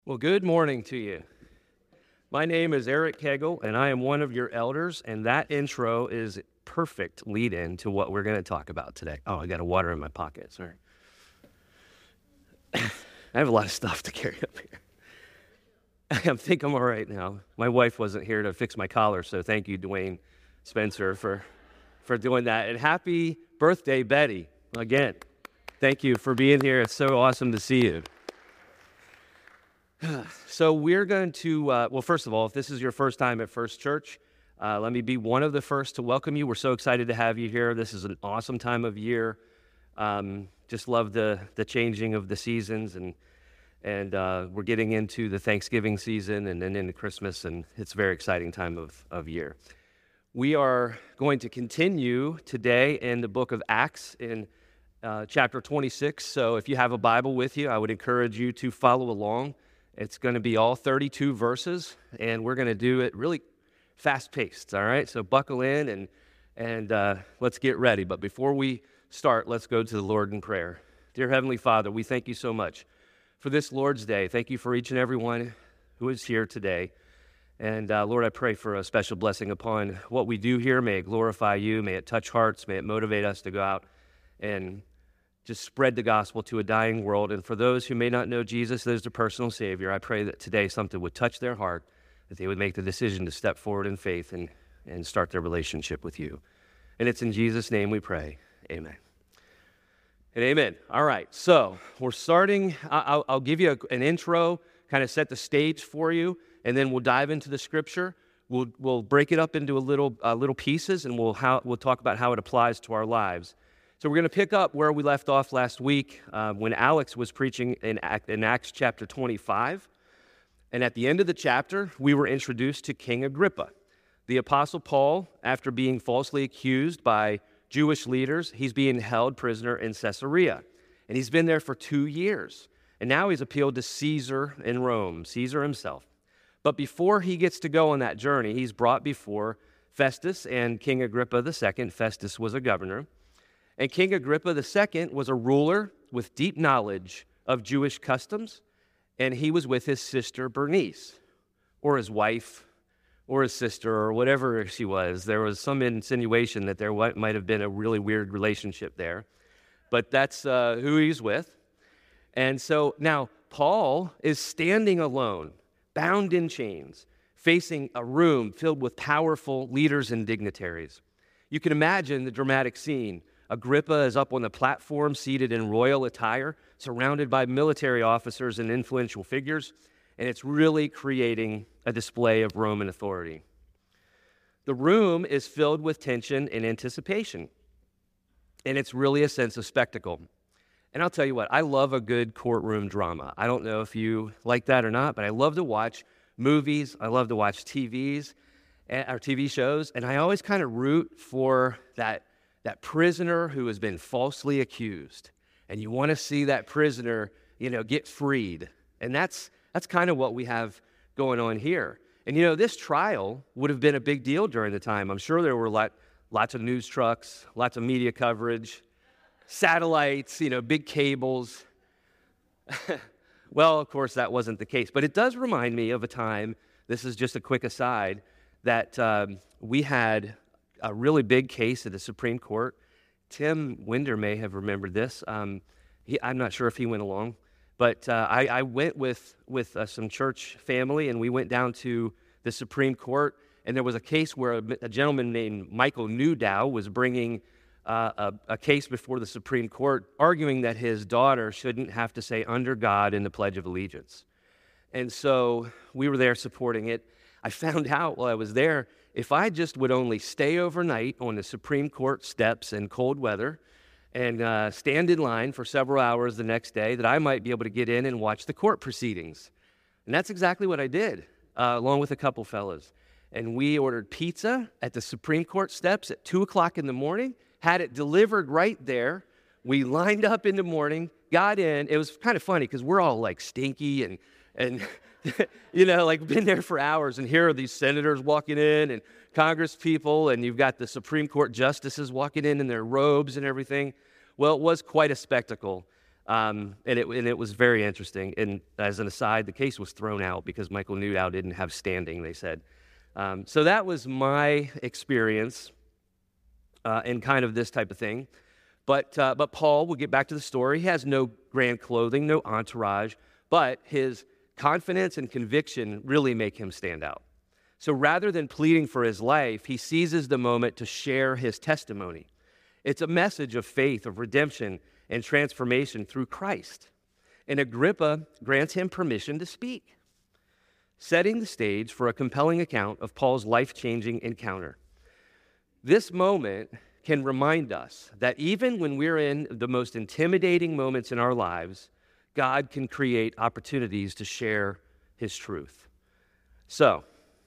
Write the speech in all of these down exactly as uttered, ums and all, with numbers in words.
Well, good morning to you. My name is Eric Kegel, and I am one of your elders, and that intro is perfect lead-in to what we're going to talk about today. Oh, I got a water in my pocket, sorry. I have a lot of stuff to carry up here. I think I'm all right now. My wife wasn't here to fix my collar, so thank you, Dwayne Spencer, for, for doing that. And happy birthday, Betty, again. Thank you for being here. It's so awesome to see you. So we're going to, uh, well, first of all, if this is your first time at First Church, uh, let me be one of the first to welcome you. We're so excited to have you here. This is an awesome time of year. Um, just love the the changing of the seasons, and and uh, we're getting into the Thanksgiving season and then into Christmas, and it's a very exciting time of, of year. We are going to continue today in the book of Acts in uh, chapter twenty-six. So if you have a Bible with you, I would encourage you to follow along. It's going to be all thirty-two verses, and we're going to do it really fast-paced, all right? So buckle in, and and uh, let's get ready. But before we start, let's go to the Lord in prayer. Dear Heavenly Father, we thank you so much for this Lord's Day. Thank you for each and every one who is here today. And uh, Lord, I pray for a special blessing upon what we do here. May it glorify you. May it touch hearts. May it motivate us to go out and just spread the gospel to a dying world. And for those who may not know Jesus as their personal Savior, I pray that today something would touch their heart, that they would make the decision to step forward in faith and, and start their relationship with you. And it's in Jesus' name we pray. Amen. And amen. All right, so we're starting. I'll, I'll give you a, an intro, kind of set the stage for you, and then we'll dive into the scripture. We'll we'll break it up into a little uh, little pieces, and we'll how, we'll talk about how it applies to our lives. So we're going to pick up where we left off last week uh, when Alex was preaching in, Act, in Acts chapter twenty-five. And at the end of the chapter, we were introduced to King Agrippa. The Apostle Paul, after being falsely accused by Jewish leaders, he's being held prisoner in Caesarea. And he's been there for two years. And now he's appealed to Caesar in Rome, Caesar himself. But before he gets to go on that journey, he's brought before Festus and King Agrippa the Second. Festus was a governor. And King Agrippa the Second was a ruler with deep knowledge of Jewish customs, and he was with his sister Bernice, or his wife, or his sister, or whatever she was. There was some insinuation that there might have been a really weird relationship there, but that's uh, who he's with. And so now Paul is standing alone, bound in chains, facing a room filled with powerful leaders and dignitaries. You can imagine the dramatic scene. Agrippa is up on the platform, seated in royal attire, surrounded by military officers and influential figures, and it's really creating a display of Roman authority. The room is filled with tension and anticipation, and it's really a sense of spectacle. And I'll tell you what, I love a good courtroom drama. I don't know if you like that or not, but I love to watch movies. I love to watch T Vs or T V shows, and I always kind of root for that that prisoner who has been falsely accused, and you want to see that prisoner, you know, get freed. And that's that's kind of what we have going on here. And, you know, this trial would have been a big deal during the time. I'm sure there were lot, lots of news trucks, lots of media coverage, satellites, you know, big cables. Well, of course, that wasn't the case. But it does remind me of a time, this is just a quick aside, that um, we had a really big case at the Supreme Court. Tim Winder may have remembered this. Um, he, I'm not sure if he went along, but uh, I, I went with, with uh, some church family, and we went down to the Supreme Court, and there was a case where a, a gentleman named Michael Newdow was bringing uh, a, a case before the Supreme Court, arguing that his daughter shouldn't have to say "under God" in the Pledge of Allegiance. And so we were there supporting it. I found out while I was there, if I just would only stay overnight on the Supreme Court steps in cold weather and uh, stand in line for several hours the next day, that I might be able to get in and watch the court proceedings. And that's exactly what I did, uh, along with a couple fellows. And we ordered pizza at the Supreme Court steps at two o'clock in the morning, had it delivered right there. We lined up in the morning, got in. It was kind of funny because we're all like stinky and and you know, like been there for hours, and here are these senators walking in and Congress people, and you've got the Supreme Court justices walking in in their robes and everything. Well, it was quite a spectacle. Um, and, it, and it was very interesting. And as an aside, the case was thrown out because Michael Newdow didn't have standing, they said. Um, so that was my experience uh, in kind of this type of thing. But, uh, but Paul, we'll get back to the story, he has no grand clothing, no entourage, but his confidence and conviction really make him stand out. So rather than pleading for his life, he seizes the moment to share his testimony. It's a message of faith, of redemption, and transformation through Christ. And Agrippa grants him permission to speak, setting the stage for a compelling account of Paul's life-changing encounter. This moment can remind us that even when we're in the most intimidating moments in our lives, God can create opportunities to share his truth. So,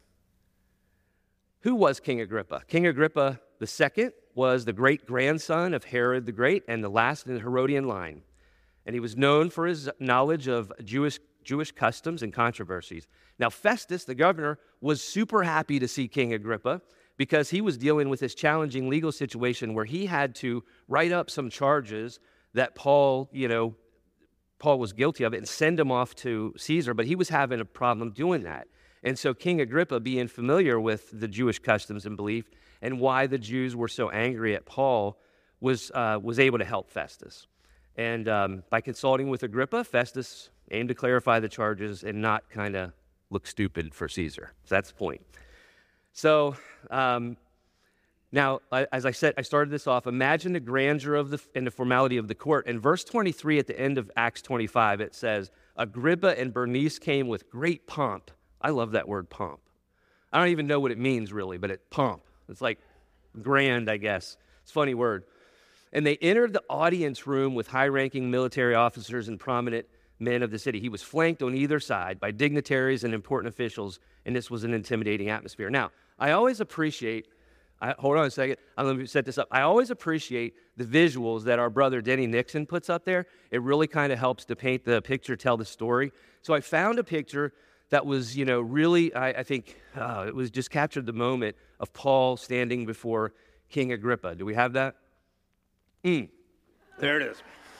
who was King Agrippa? King Agrippa the Second was the great-grandson of Herod the Great and the last in the Herodian line. And he was known for his knowledge of Jewish, Jewish customs and controversies. Now, Festus, the governor, was super happy to see King Agrippa because he was dealing with this challenging legal situation where he had to write up some charges that Paul, you know, Paul was guilty of it and send him off to Caesar, but he was having a problem doing that. And so King Agrippa, being familiar with the Jewish customs and belief and why the Jews were so angry at Paul, was, uh, was able to help Festus. And um, by consulting with Agrippa, Festus aimed to clarify the charges and not kind of look stupid for Caesar. So that's the point. So um, now, as I said, I started this off. Imagine the grandeur of the and the formality of the court. In verse twenty-three, at the end of Acts twenty-five, it says, Agrippa and Bernice came with great pomp. I love that word, pomp. I don't even know what it means, really, but it pomp. It's like grand, I guess. It's a funny word. And they entered the audience room with high-ranking military officers and prominent men of the city. He was flanked on either side by dignitaries and important officials, and this was an intimidating atmosphere. Now, I always appreciate, I, hold on a second, I'm going to set this up. I always appreciate the visuals that our brother Denny Nixon puts up there. It really kind of helps to paint the picture, tell the story. So I found a picture that was, you know, really, I, I think, uh, it was just captured the moment of Paul standing before King Agrippa. Do we have that? Mm. There it is.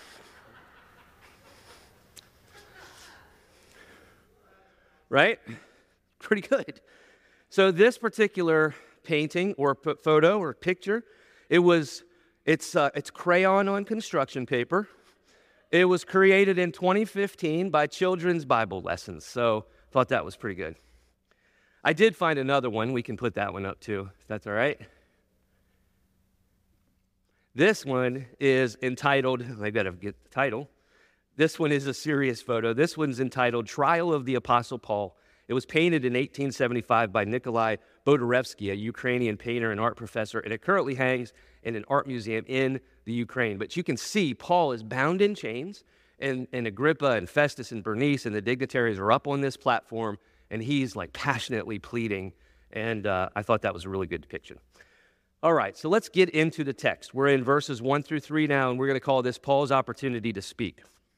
Right? Pretty good. So this particular painting or p- photo or picture, it was, it's, uh, it's crayon on construction paper. It was created in twenty fifteen by Children's Bible Lessons. So thought that was pretty good. I did find another one. We can put that one up too, if that's all right. This one is entitled, I gotta get the title. This one is a serious photo. This one's entitled Trial of the Apostle Paul. It was painted in eighteen seventy-five by Nikolai Bodorevsky, a Ukrainian painter and art professor, and it currently hangs in an art museum in the Ukraine. But you can see Paul is bound in chains, and, and Agrippa and Festus and Bernice and the dignitaries are up on this platform, and he's like passionately pleading, and uh, I thought that was a really good depiction. All right, so let's get into the text. We're in verses one through three now, and we're going to call this Paul's opportunity to speak.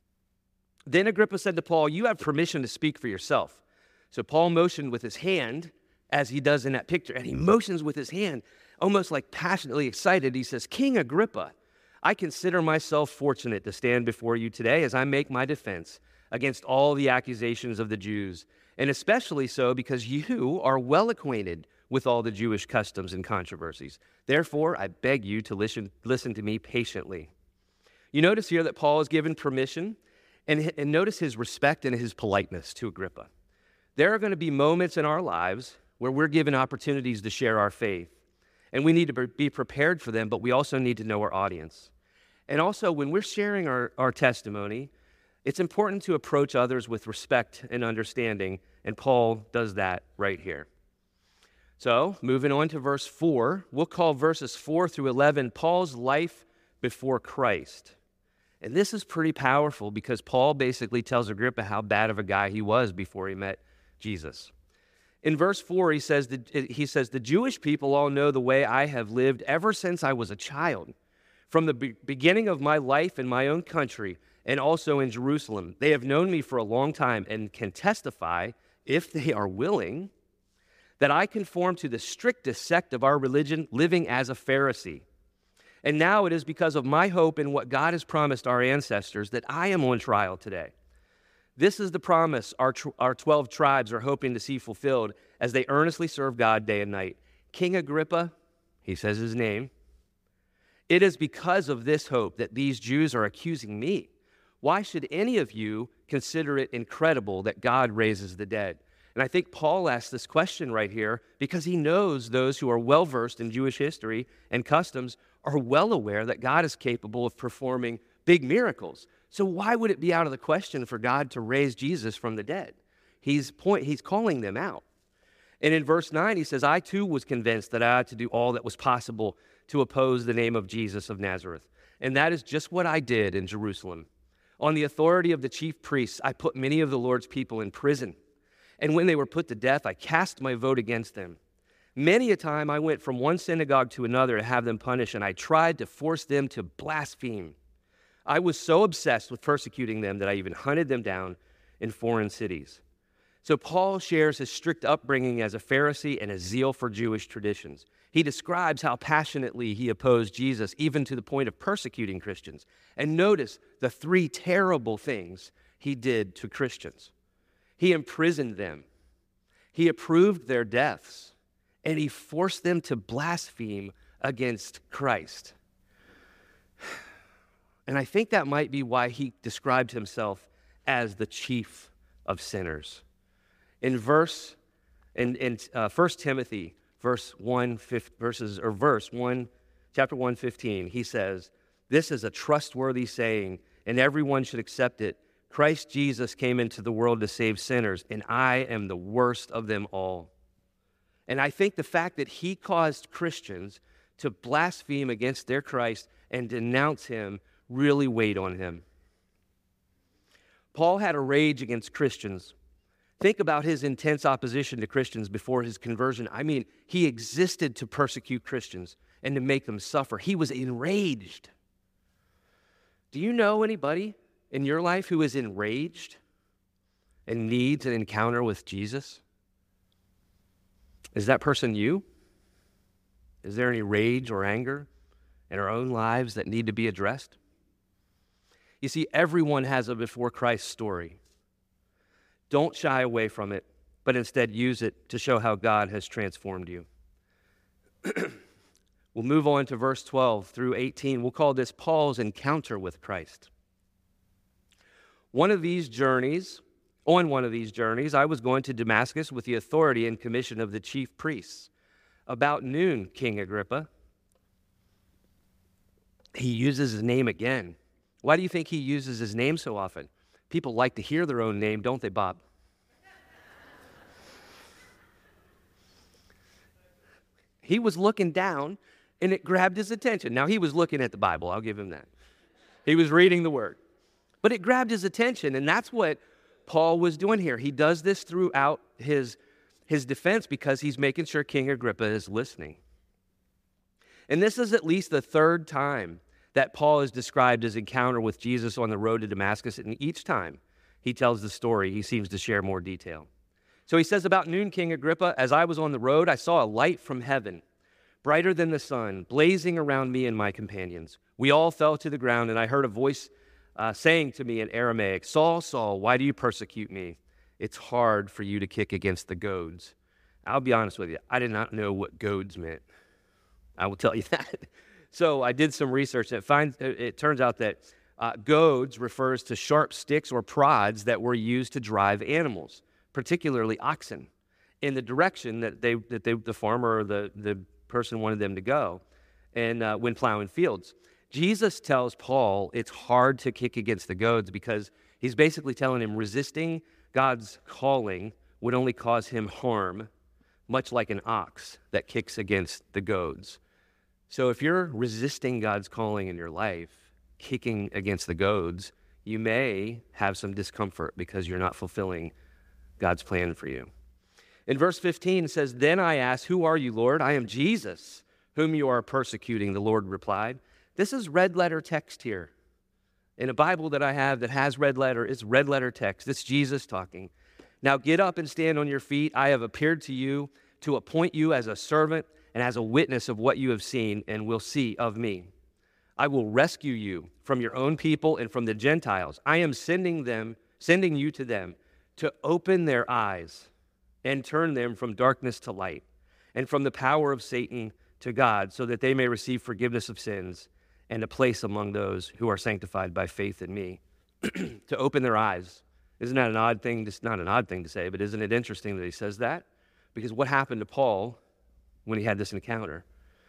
Then Agrippa said to Paul, "You have permission to speak for yourself." So Paul motioned with his hand, as he does in that picture, and he motions with his hand, almost like passionately excited. He says, "King Agrippa, I consider myself fortunate to stand before you today as I make my defense against all the accusations of the Jews, and especially so because you are well acquainted with all the Jewish customs and controversies. Therefore, I beg you to listen, listen to me patiently." You notice here that Paul is given permission, and, and notice his respect and his politeness to Agrippa. There are going to be moments in our lives where we're given opportunities to share our faith, and we need to be prepared for them, but we also need to know our audience. And also, when we're sharing our, our testimony, it's important to approach others with respect and understanding, and Paul does that right here. So, moving on to verse four, we'll call verses four through eleven Paul's life before Christ. And this is pretty powerful because Paul basically tells Agrippa how bad of a guy he was before he met Jesus. In verse four, he says, that, he says, "The Jewish people all know the way I have lived ever since I was a child. From the be- beginning of my life in my own country and also in Jerusalem, they have known me for a long time and can testify, if they are willing, that I conform to the strictest sect of our religion, living as a Pharisee. And now it is because of my hope in what God has promised our ancestors that I am on trial today. This is the promise our, tr- our twelve tribes are hoping to see fulfilled as they earnestly serve God day and night. King Agrippa, he says his name, it is because of this hope that these Jews are accusing me. Why should any of you consider it incredible that God raises the dead? And I think Paul asks this question right here because he knows those who are well-versed in Jewish history and customs are well aware that God is capable of performing big miracles. So why would it be out of the question for God to raise Jesus from the dead? He's point, he's calling them out. And in verse nine, he says, I too was convinced that I had to do all that was possible to oppose the name of Jesus of Nazareth. And that is just what I did in Jerusalem. On the authority of the chief priests, I put many of the Lord's people in prison. And when they were put to death, I cast my vote against them. Many a time I went from one synagogue to another to have them punished, and I tried to force them to blaspheme. I was so obsessed with persecuting them that I even hunted them down in foreign cities. So Paul shares his strict upbringing as a Pharisee and his zeal for Jewish traditions. He describes how passionately he opposed Jesus, even to the point of persecuting Christians. And notice the three terrible things he did to Christians. He imprisoned them, he approved their deaths, and he forced them to blaspheme against Christ. And I think that might be why he described himself as the chief of sinners. In verse, in, in uh, First Timothy, verse one, verses or verse one, chapter one, fifteen, he says, "This is a trustworthy saying, and everyone should accept it. Christ Jesus came into the world to save sinners, and I am the worst of them all." And I think the fact that he caused Christians to blaspheme against their Christ and denounce him really weighed on him. Paul had a rage against Christians. Think about his intense opposition to Christians before his conversion. I mean, he existed to persecute Christians and to make them suffer. He was enraged. Do you know anybody in your life who is enraged and needs an encounter with Jesus? Is that person you? Is there any rage or anger in our own lives that need to be addressed? You see, everyone has a before Christ story. Don't shy away from it, but instead use it to show how God has transformed you. We'll move on to verse twelve through eighteen. We'll call this Paul's encounter with Christ. One of these journeys, on one of these journeys, I was going to Damascus with the authority and commission of the chief priests. About noon, King Agrippa. He uses his name again. Why do you think he uses his name so often? People like to hear their own name, don't they, Bob? He was looking down, and it grabbed his attention. Now, he was looking at the Bible. I'll give him that. He was reading the Word. But it grabbed his attention, and that's what Paul was doing here. He does this throughout his, his defense because he's making sure King Agrippa is listening. And this is at least the third time that Paul is described his encounter with Jesus on the road to Damascus, and each time he tells the story, he seems to share more detail. So he says, about noon, King Agrippa, as I was on the road, I saw a light from heaven, brighter than the sun, blazing around me and my companions. We all fell to the ground, and I heard a voice uh, saying to me in Aramaic, "Saul, Saul, why do you persecute me? It's hard for you to kick against the goads." I'll be honest with you, I did not know what goads meant. I will tell you that. So I did some research, and it, finds, it turns out that uh, goads refers to sharp sticks or prods that were used to drive animals, particularly oxen, in the direction that they that they, the farmer or the, the person wanted them to go, and uh, when plowing fields. Jesus tells Paul it's hard to kick against the goads because he's basically telling him resisting God's calling would only cause him harm, much like an ox that kicks against the goads. So if you're resisting God's calling in your life, kicking against the goads, you may have some discomfort because you're not fulfilling God's plan for you. In verse fifteen, it says, "Then I asked, 'Who are you, Lord?' 'I am Jesus, whom you are persecuting,' the Lord replied." This is red letter text here. In a Bible that I have that has red letter, it's red letter text. It's Jesus talking. "Now get up and stand on your feet. I have appeared to you to appoint you as a servant and as a witness of what you have seen and will see of me." I will rescue you from your own people and from the Gentiles. I am sending them, sending you to them to open their eyes and turn them from darkness to light and from the power of Satan to God, so that they may receive forgiveness of sins and a place among those who are sanctified by faith in me. To open their eyes. Isn't that an odd thing? It's not an odd thing to say, but isn't it interesting that he says that? Because what happened to Paul when he had this encounter?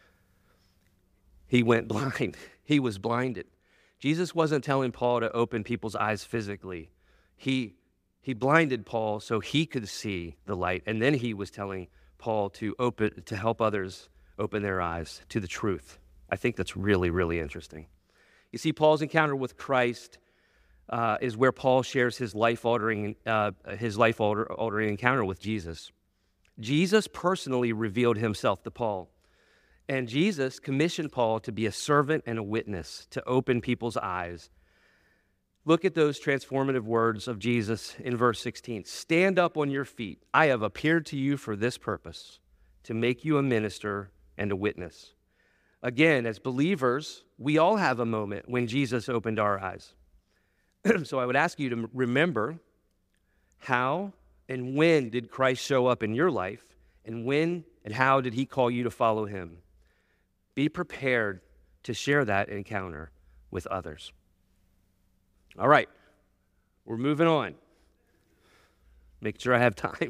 He went blind. He was blinded. Jesus wasn't telling Paul to open people's eyes physically. He, he blinded Paul so he could see the light, and then he was telling Paul to open, to help others open their eyes to the truth. I think that's really, really interesting. You see, Paul's encounter with Christ uh, is where Paul shares his life-altering, uh, his life-altering encounter with Jesus. Jesus personally revealed himself to Paul. And Jesus commissioned Paul to be a servant and a witness, to open people's eyes. Look at those transformative words of Jesus in verse sixteen. Stand up on your feet. I have appeared to you for this purpose, to make you a minister and a witness. Again, as believers, we all have a moment when Jesus opened our eyes. So I would ask you to remember, how and when did Christ show up in your life, and when and how did he call you to follow him? Be prepared to share that encounter with others. All right, we're moving on. Make sure I have time.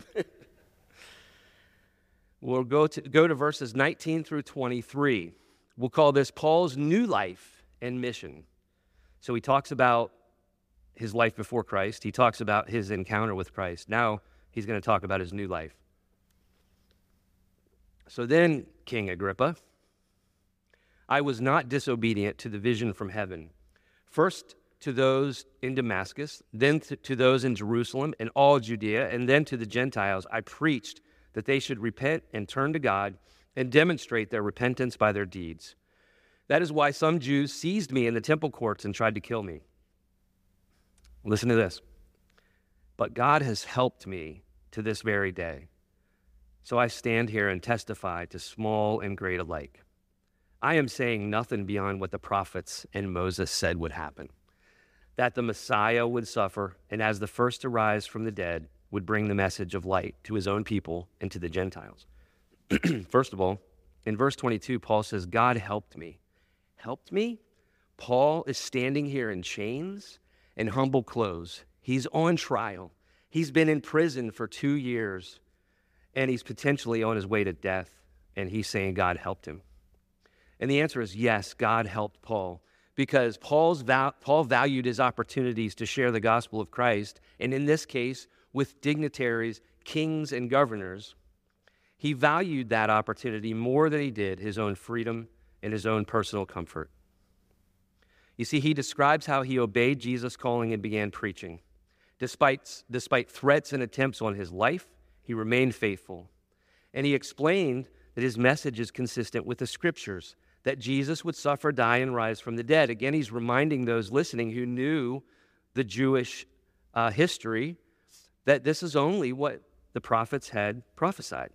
We'll go to, go to verses nineteen through twenty-three. We'll call this Paul's new life and mission. So he talks about his life before Christ. He talks about his encounter with Christ. Now he's going to talk about his new life. So then, King Agrippa, I was not disobedient to the vision from heaven. First to those in Damascus, then to those in Jerusalem and all Judea, and then to the Gentiles, I preached that they should repent and turn to God and demonstrate their repentance by their deeds. That is why some Jews seized me in the temple courts and tried to kill me. Listen to this. But God has helped me to this very day. So I stand here and testify to small and great alike. I am saying nothing beyond what the prophets and Moses said would happen, that the Messiah would suffer, and as the first to rise from the dead, would bring the message of light to his own people and to the Gentiles. First of all, in verse twenty-two, Paul says, God helped me. Helped me? Paul is standing here in chains and humble clothes. He's on trial. He's been in prison for two years, and he's potentially on his way to death, and he's saying God helped him. And the answer is yes, God helped Paul, because Paul's val- Paul valued his opportunities to share the gospel of Christ, and in this case, with dignitaries, kings, and governors. He valued that opportunity more than he did his own freedom and his own personal comfort. You see, he describes how he obeyed Jesus' calling and began preaching. Despite, despite threats and attempts on his life, he remained faithful. And he explained that his message is consistent with the scriptures, that Jesus would suffer, die, and rise from the dead. Again, he's reminding those listening who knew the Jewish uh, history that this is only what the prophets had prophesied.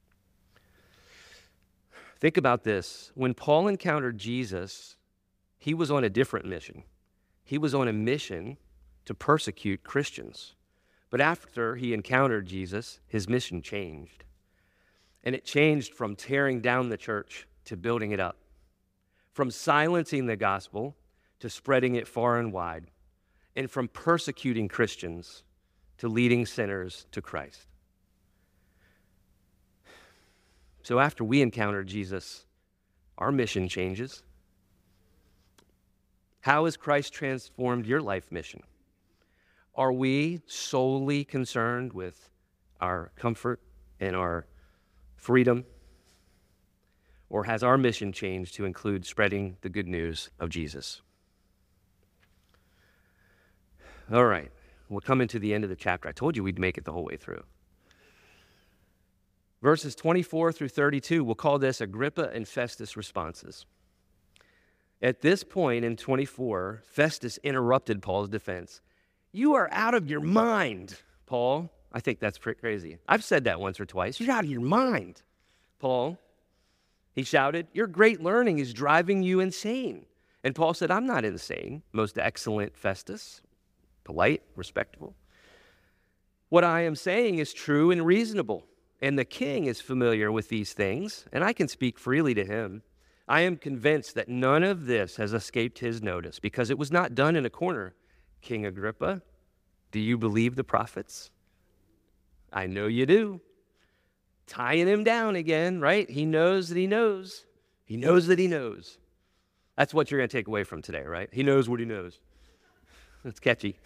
Think about this. When Paul encountered Jesus, he was on a different mission. He was on a mission to persecute Christians. But after he encountered Jesus, his mission changed. And it changed from tearing down the church to building it up, from silencing the gospel to spreading it far and wide, and from persecuting Christians to leading sinners to Christ. So after we encounter Jesus, our mission changes. How has Christ transformed your life mission? Are we solely concerned with our comfort and our freedom? Or has our mission changed to include spreading the good news of Jesus? All right, we're coming to the end of the chapter. I told you we'd make it the whole way through. Verses twenty-four through thirty-two, we'll call this Agrippa and Festus responses. At this point in twenty-four, Festus interrupted Paul's defense. You are out of your mind, Paul. I think that's pretty crazy. I've said that once or twice. You're out of your mind, Paul. He shouted, your great learning is driving you insane. And Paul said, I'm not insane, most excellent Festus, polite, respectable. What I am saying is true and reasonable, and the king is familiar with these things, and I can speak freely to him. I am convinced that none of this has escaped his notice, because it was not done in a corner. King Agrippa, do you believe the prophets? I know you do. Tying him down again, right? He knows that he knows. He knows that he knows. That's what you're going to take away from today, right? He knows what he knows. That's catchy.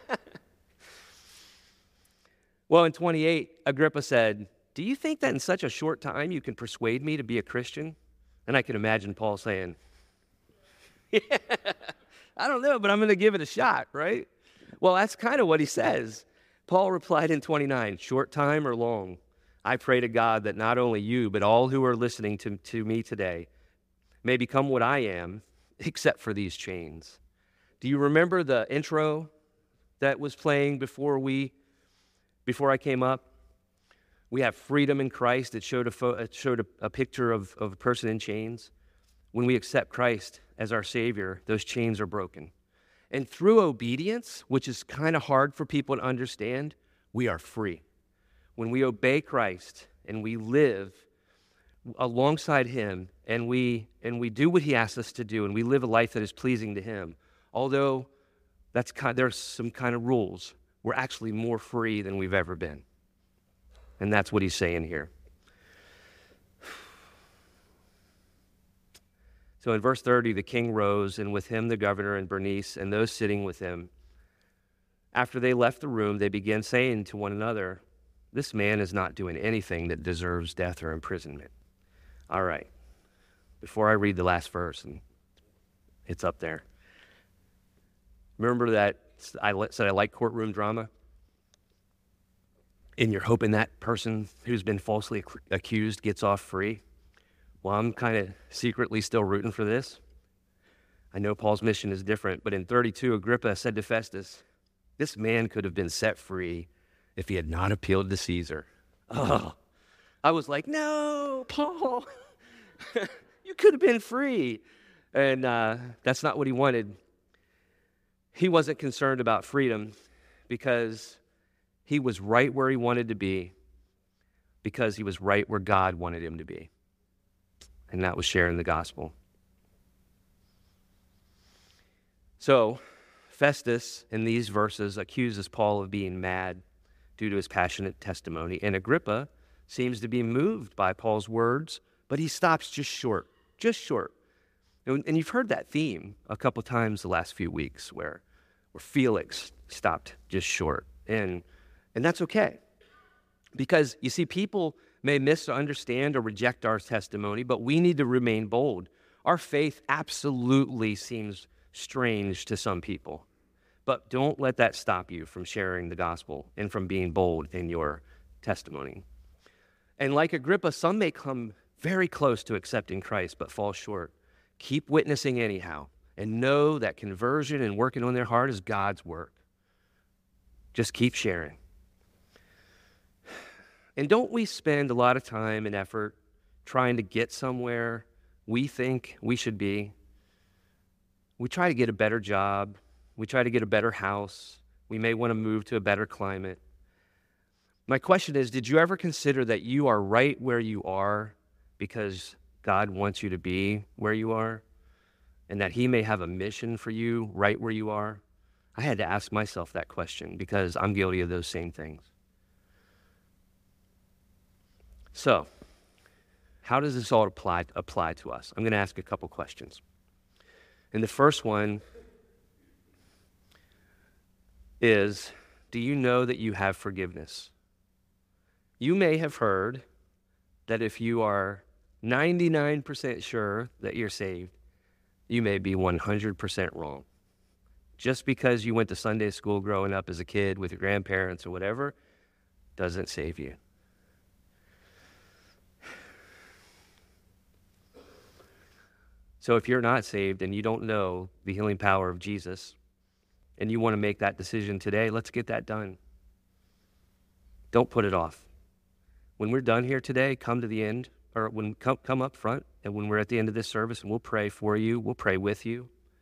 Well, in twenty-eight, Agrippa said, do you think that in such a short time you can persuade me to be a Christian? And I can imagine Paul saying, yeah, I don't know, but I'm going to give it a shot, right? Well, that's kind of what he says. Paul replied in twenty-nine, short time or long, I pray to God that not only you, but all who are listening to, to me today may become what I am, except for these chains. Do you remember the intro that was playing before we, before I came up? We have freedom in Christ. It showed a, fo- it showed a, a picture of, of a person in chains. When we accept Christ as our Savior, those chains are broken. And through obedience, which is kind of hard for people to understand, we are free. When we obey Christ and we live alongside him and we and we do what he asks us to do and we live a life that is pleasing to him, although that's kind, there's some kind of rules, we're actually more free than we've ever been. And that's what he's saying here. So in verse thirty, the king rose, and with him the governor and Bernice and those sitting with him. After they left the room, they began saying to one another, this man is not doing anything that deserves death or imprisonment. All right. Before I read the last verse, and it's up there. Remember that I said I like courtroom drama? And you're hoping that person who's been falsely accused gets off free? Well, I'm kind of secretly still rooting for this. I know Paul's mission is different, but in thirty-two, Agrippa said to Festus, this man could have been set free if he had not appealed to Caesar. Oh, I was like, no, Paul, you could have been free. And uh, that's not what he wanted. He wasn't concerned about freedom because he was right where he wanted to be, because he was right where God wanted him to be. And that was sharing the gospel. So Festus, in these verses, accuses Paul of being mad due to his passionate testimony. And Agrippa seems to be moved by Paul's words, but he stops just short, just short. And you've heard that theme a couple times the last few weeks where, where Felix stopped just short. And, and that's okay. Because, you see, people may misunderstand or reject our testimony, but we need to remain bold. Our faith absolutely seems strange to some people. But don't let that stop you from sharing the gospel and from being bold in your testimony. And like Agrippa, some may come very close to accepting Christ but fall short. Keep witnessing anyhow and know that conversion and working on their heart is God's work. Just keep sharing. And don't we spend a lot of time and effort trying to get somewhere we think we should be? We try to get a better job. We try to get a better house. We may want to move to a better climate. My question is, did you ever consider that you are right where you are because God wants you to be where you are, and that he may have a mission for you right where you are? I had to ask myself that question because I'm guilty of those same things. So, how does this all apply, apply to us? I'm going to ask a couple questions. And the first one is, do you know that you have forgiveness? You may have heard that if you are ninety-nine percent sure that you're saved, you may be one hundred percent wrong. Just because you went to Sunday school growing up as a kid with your grandparents or whatever doesn't save you. So if you're not saved and you don't know the healing power of Jesus and you want to make that decision today, let's get that done. Don't put it off. When we're done here today, come to the end, or when come, come up front, and when we're at the end of this service, and we'll pray for you, we'll pray with you.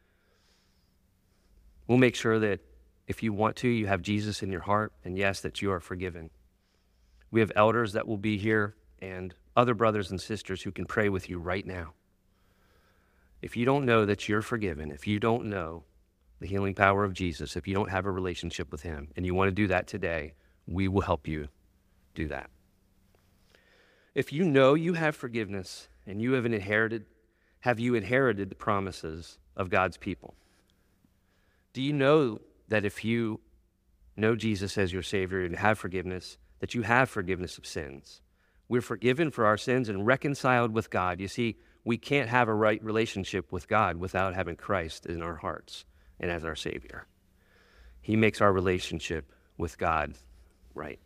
We'll make sure that if you want to, you have Jesus in your heart, and yes, that you are forgiven. We have elders that will be here and other brothers and sisters who can pray with you right now. If you don't know that you're forgiven, if you don't know the healing power of Jesus, if you don't have a relationship with him, and you want to do that today, we will help you do that. If you know you have forgiveness and you have inherited, have you inherited the promises of God's people? Do you know that if you know Jesus as your Savior and have forgiveness, that you have forgiveness of sins? We're forgiven for our sins and reconciled with God. You see, we can't have a right relationship with God without having Christ in our hearts and as our Savior. He makes our relationship with God right.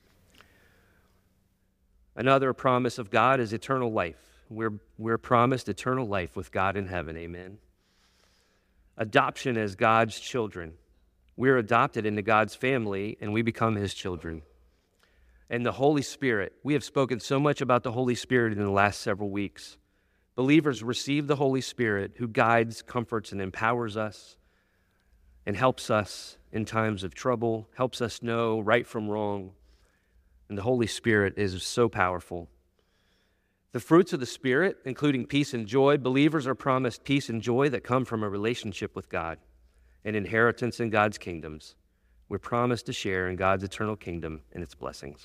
Another promise of God is eternal life. We're, we're promised eternal life with God in heaven, amen. Adoption as God's children. We're adopted into God's family and we become his children. And the Holy Spirit. We have spoken so much about the Holy Spirit in the last several weeks. Believers receive the Holy Spirit who guides, comforts, and empowers us and helps us in times of trouble, helps us know right from wrong. And the Holy Spirit is so powerful. The fruits of the Spirit, including peace and joy, believers are promised peace and joy that come from a relationship with God, an inheritance in God's kingdoms. We're promised to share in God's eternal kingdom and its blessings.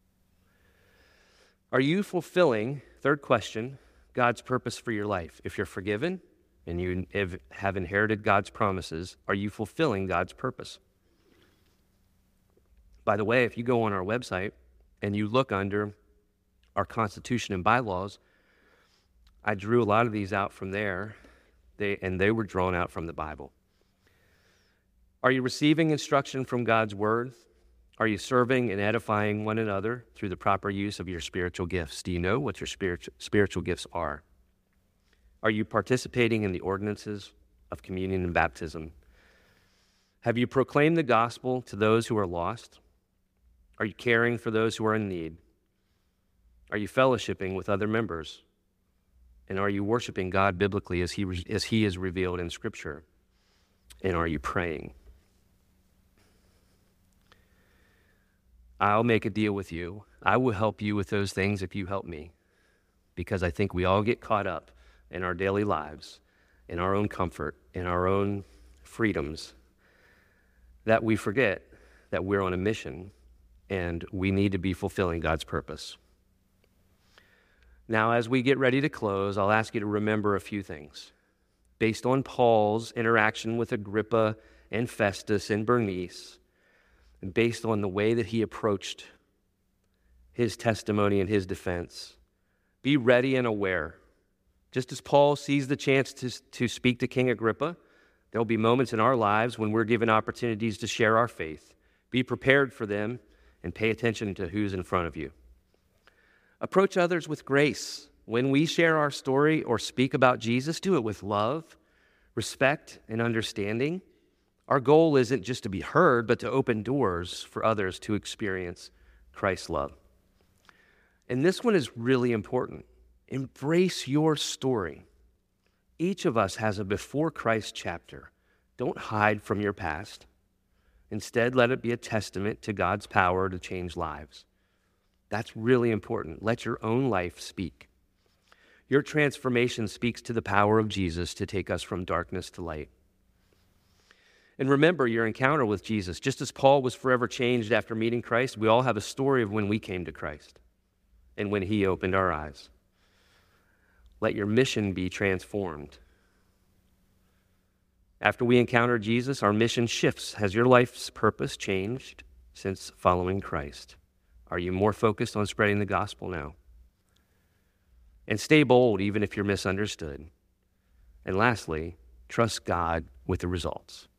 Are you fulfilling, third question, God's purpose for your life? If you're forgiven and you have inherited God's promises, are you fulfilling God's purpose? By the way, if you go on our website and you look under our Constitution and bylaws, I drew a lot of these out from there, they, and they were drawn out from the Bible. Are you receiving instruction from God's word? Are you serving and edifying one another through the proper use of your spiritual gifts? Do you know what your spiritual spiritual gifts are? Are you participating in the ordinances of communion and baptism? Have you proclaimed the gospel to those who are lost? Are you caring for those who are in need? Are you fellowshipping with other members? And are you worshiping God biblically as he, as he is revealed in Scripture? And are you praying? I'll make a deal with you. I will help you with those things if you help me, because I think we all get caught up in our daily lives, in our own comfort, in our own freedoms, that we forget that we're on a mission and we need to be fulfilling God's purpose. Now, as we get ready to close, I'll ask you to remember a few things. Based on Paul's interaction with Agrippa and Festus and Bernice, and based on the way that he approached his testimony and his defense, be ready and aware. Just as Paul sees the chance to, to speak to King Agrippa, there'll be moments in our lives when we're given opportunities to share our faith. Be prepared for them and pay attention to who's in front of you. Approach others with grace. When we share our story or speak about Jesus, do it with love, respect, and understanding. Our goal isn't just to be heard, but to open doors for others to experience Christ's love. And this one is really important. Embrace your story. Each of us has a before Christ chapter. Don't hide from your past. Instead, let it be a testament to God's power to change lives. That's really important. Let your own life speak. Your transformation speaks to the power of Jesus to take us from darkness to light. And remember your encounter with Jesus. Just as Paul was forever changed after meeting Christ, we all have a story of when we came to Christ and when he opened our eyes. Let your mission be transformed. After we encounter Jesus, our mission shifts. Has your life's purpose changed since following Christ? Are you more focused on spreading the gospel now? And stay bold even if you're misunderstood. And lastly, trust God with the results.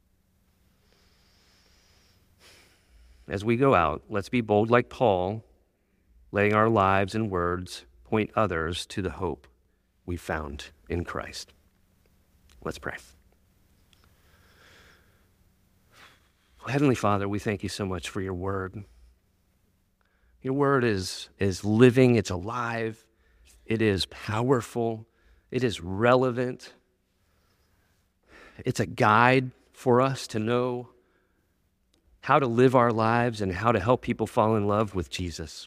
As we go out, let's be bold like Paul, letting our lives and words point others to the hope we found in Christ. Let's pray. Heavenly Father, we thank you so much for your word. Your word is, is living, it's alive, it is powerful, it is relevant. It's a guide for us to know how to live our lives and how to help people fall in love with Jesus.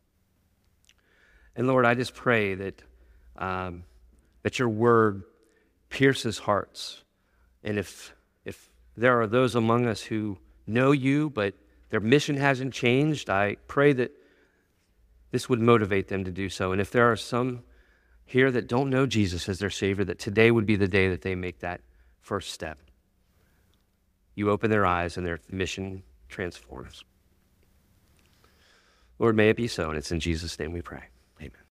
And Lord, I just pray that um, that your word pierces hearts. And if if there are those among us who know you, but their mission hasn't changed, I pray that this would motivate them to do so. And if there are some here that don't know Jesus as their Savior, that today would be the day that they make that first step. You open their eyes and their mission transforms. Lord, may it be so, and it's in Jesus' name we pray. Amen.